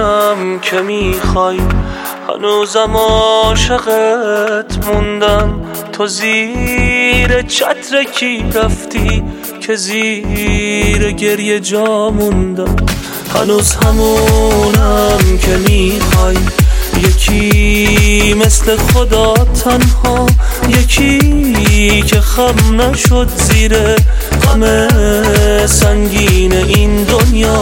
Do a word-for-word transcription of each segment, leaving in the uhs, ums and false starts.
همونم که میخوای، هنوزم عاشقت موندم. تو زیر چتر کی رفتی که زیر گریه جا موندم؟ هنوز همونم که میخوای، یکی مثل خدا تنها، یکی که خم نشد زیر غم سنگین این دنیا.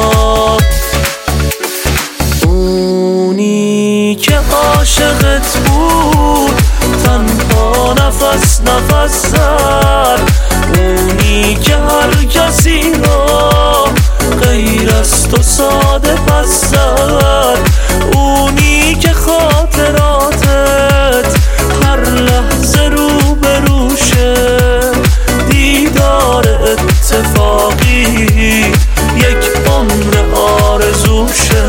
اونی که عاشقت بود تنها نفس نفس زد، اونی که هر کسی را غیر از تو ساده پس زد، اونی که خاطراتت هر لحظه رو به روشه، دیدار اتفاقی یک عمر آرزوشه.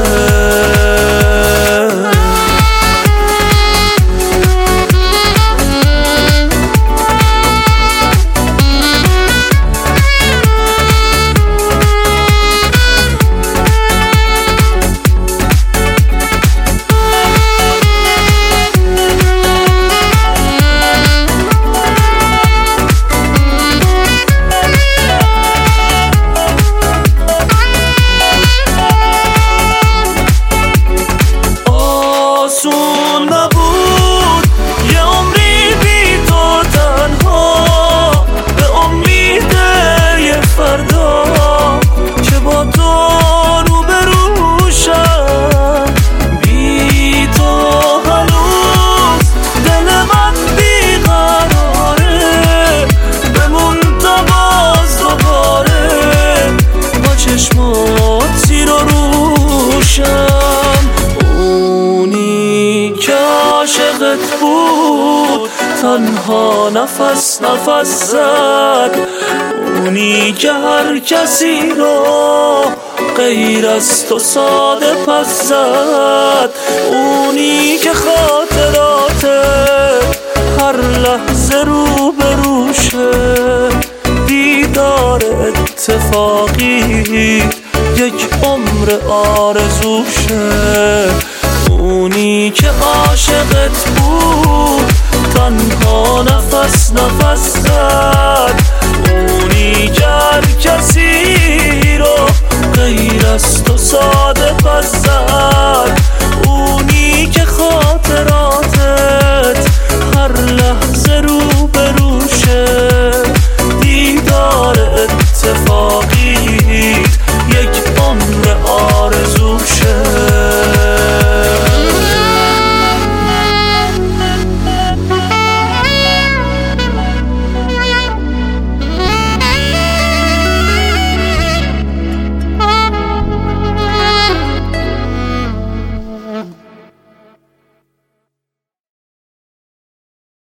عاشقت بود تنها نفس نفس زد، اونی که هر کسی رو غیر از تو ساده پس زد، اونی که خاطرات هر لحظه رو به روشه، دیدار اتفاقی یک عمر آرزوشه. اونی که عاشقت بود تنها نفس نفس زد، اونی که هر